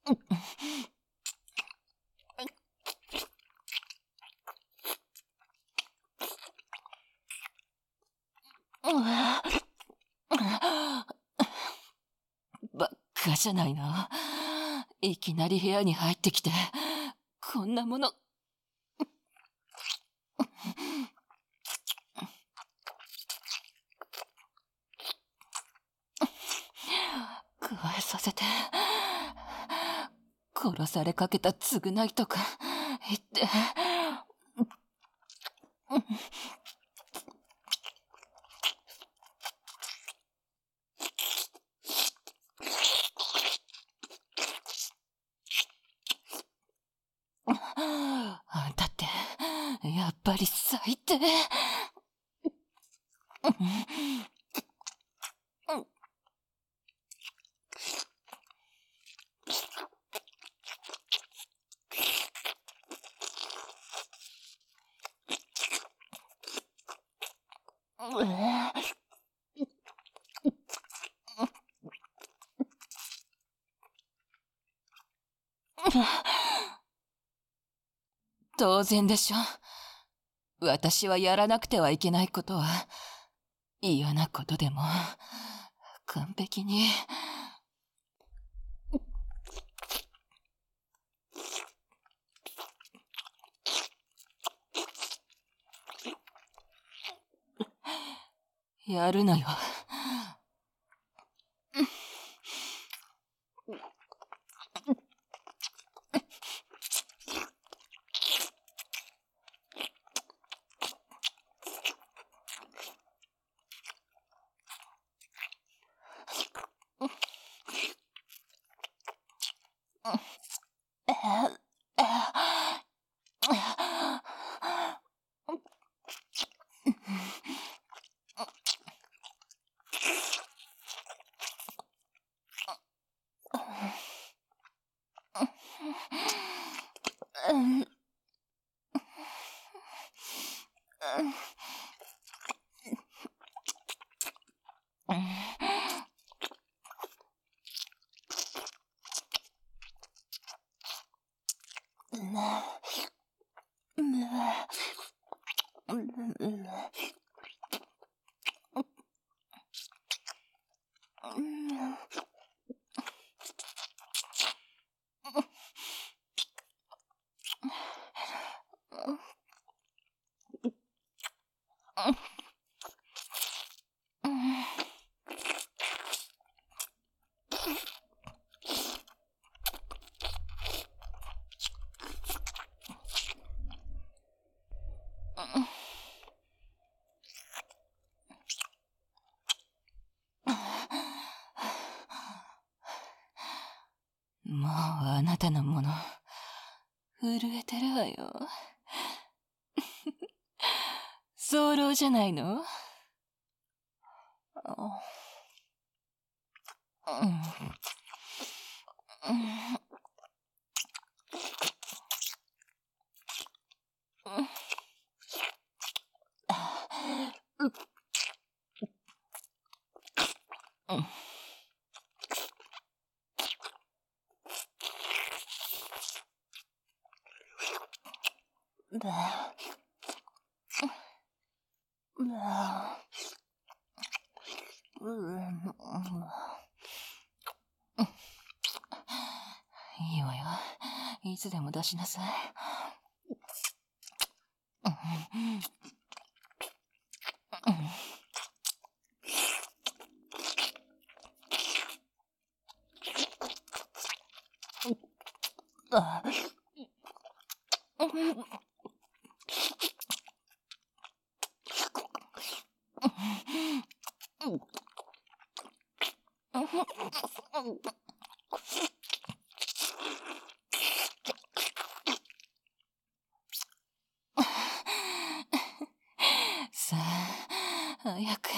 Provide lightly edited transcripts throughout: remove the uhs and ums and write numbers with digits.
ばっかじゃないの。いきなり部屋に入ってきて、こんなもの。加えさせて、殺されかけた償いとか言って。だって、やっぱり最低。当然でしょ。私はやらなくてはいけないことは、嫌なことでも、完璧に。やるのよ。もうあなたのもの、震えてるわよ。早漏じゃないの？いいわよ。いつでも出しなさい。さあ、早く。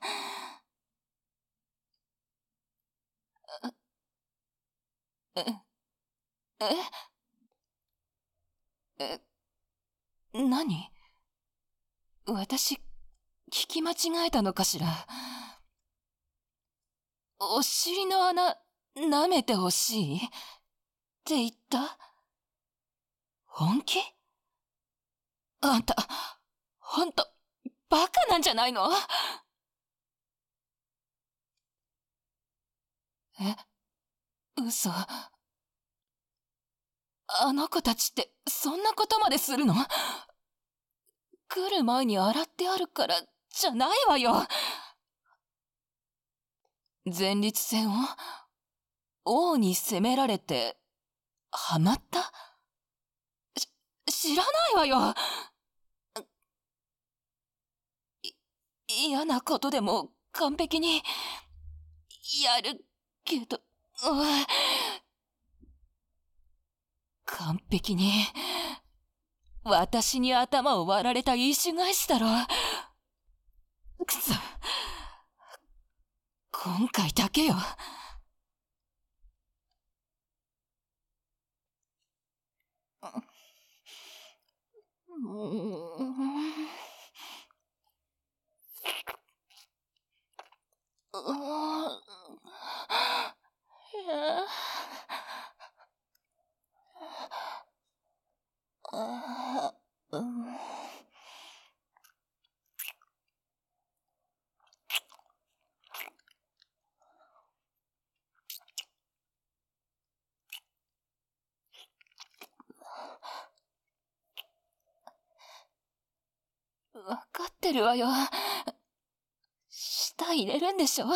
何？私、聞き間違えたのかしら。お尻の穴、舐めてほしい？ て言った？本気？あんた、ほんと、バカなんじゃないの？え、嘘。あの子たちってそんなことまでするの？来る前に洗ってあるからじゃないわよ。前立腺を王に責められてハマった？知らないわよ。嫌なことでも完璧にやるけど、完璧に私に頭を割られた意趣返しだろ。くそ、今回だけよ。わかってるわよ。舌入れるんでしょ？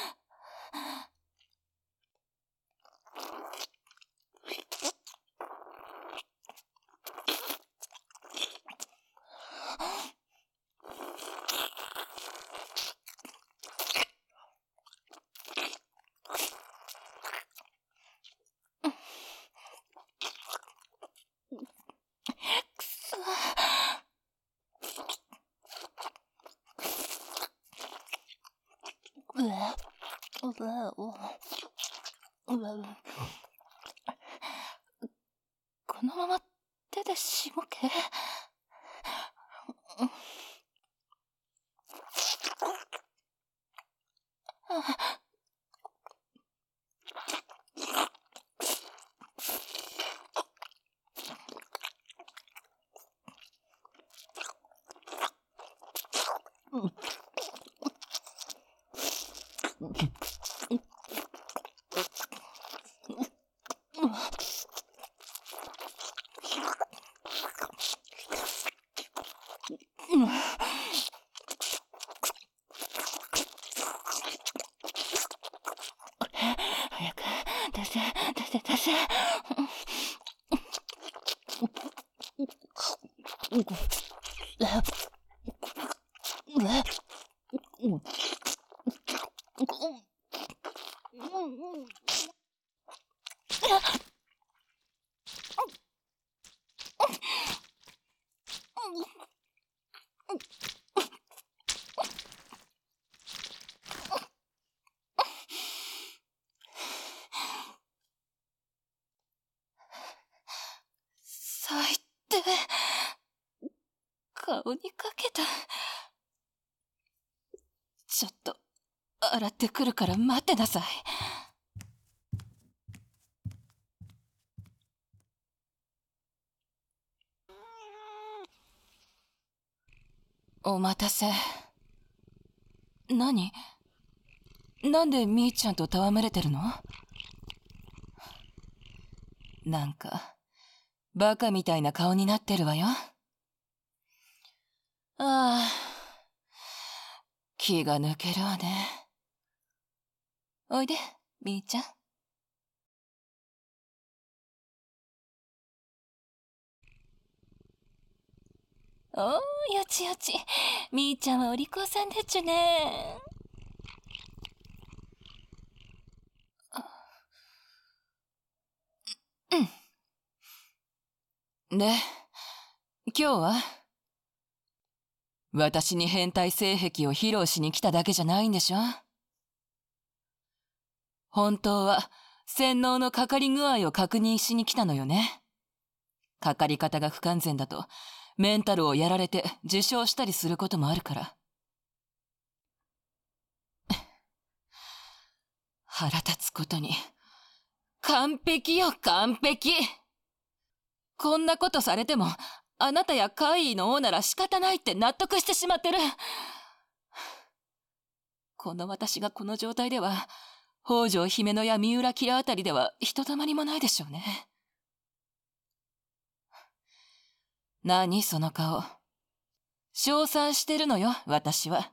このまま手でしもけ？早く出せ出せ出せ。最低。顔にかけた。ちょっと洗ってくるから待ってなさい。お待たせ。何？なんでみーちゃんと戯れてるの？なんかバカみたいな顔になってるわよ。ああ、気が抜けるわね。おいで、みーちゃん。おー、よちよち。みーちゃんはお利口さんでちゅね。で、今日は私に変態性癖を披露しに来ただけじゃないんでしょ？本当は洗脳のかかり具合を確認しに来たのよね。かかり方が不完全だとメンタルをやられて受傷したりすることもあるから。腹立つことに完璧よ、完璧。こんなことされても、あなたや怪異の王なら仕方ないって納得してしまってる。この私がこの状態では、北条姫乃や三浦キラあたりではひとたまりもないでしょうね。何その顔。称賛してるのよ、私は。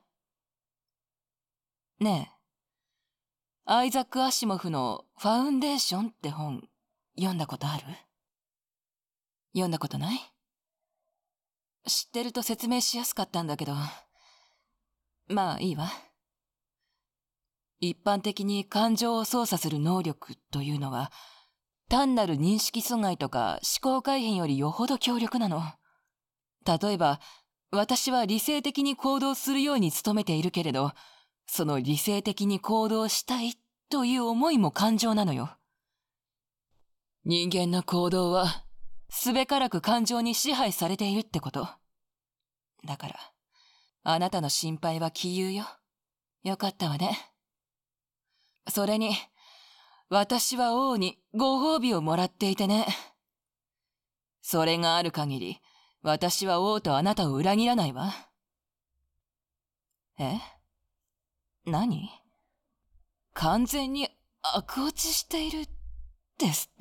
ねえ、アイザック・アシモフのファウンデーションって本、読んだことある？読んだことない？知ってると説明しやすかったんだけど、まあいいわ。一般的に感情を操作する能力というのは、単なる認識阻害とか思考改変よりよほど強力なの。例えば、私は理性的に行動するように努めているけれど、その理性的に行動したいという思いも感情なのよ。人間の行動は、すべからく感情に支配されているってこと。だから、あなたの心配は杞憂よ。よかったわね。それに、私は王にご褒美をもらっていてね。それがある限り、私は王とあなたを裏切らないわ。え？何？完全に悪落ちしているですって？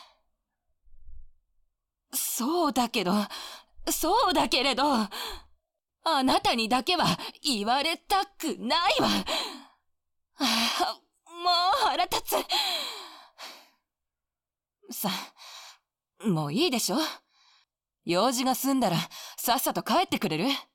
そうだけど、そうだけれど、あなたにだけは言われたくないわ。もう腹立つ。さ、もういいでしょ？用事が済んだらさっさと帰ってくれる？